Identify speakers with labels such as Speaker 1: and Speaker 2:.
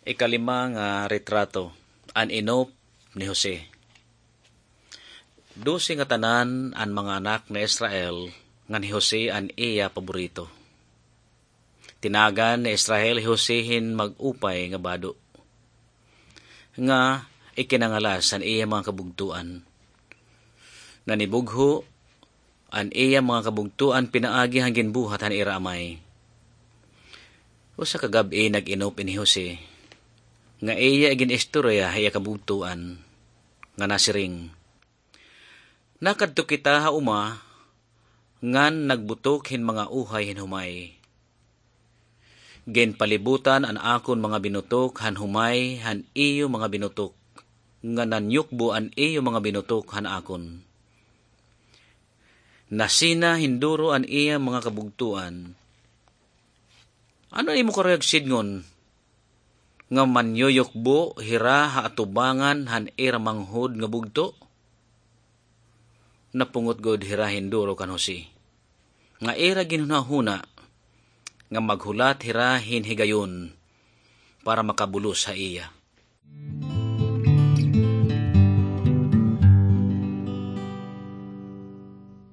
Speaker 1: Ikalima nga retrato, an inop ni Jose. Dusi nga tanan an mga anak na Israel nga ni Jose an iya paborito. Tinagan ni Israel Josehin mag-upay nga bado. Nga ikinangalas an iya mga kabugtuan. Nanibugho an iya mga kabugtuan pinaagi hangin buhat han iramay. Usa ka gabi nag-inop ni Jose nga iya agin istorya iya kabugtuan nga nasiring. Nakadto kita hauma ngan nagbutok hin mga uhay hin humay. Gen palibutan an akon mga binutok han humay han iyo mga binutok nga nanyukbo an iyo mga binutok han akon. Nasina hinduro an iya mga kabugtuan. Ano imo karayag sidngon nga manyoyokbo hira haatubangan han iramanghod nga bugto? Napungot god hira hinduro kan Jose. Nga ira ginhunahuna nga maghulat hira hinhigayon para makabulos sa iya.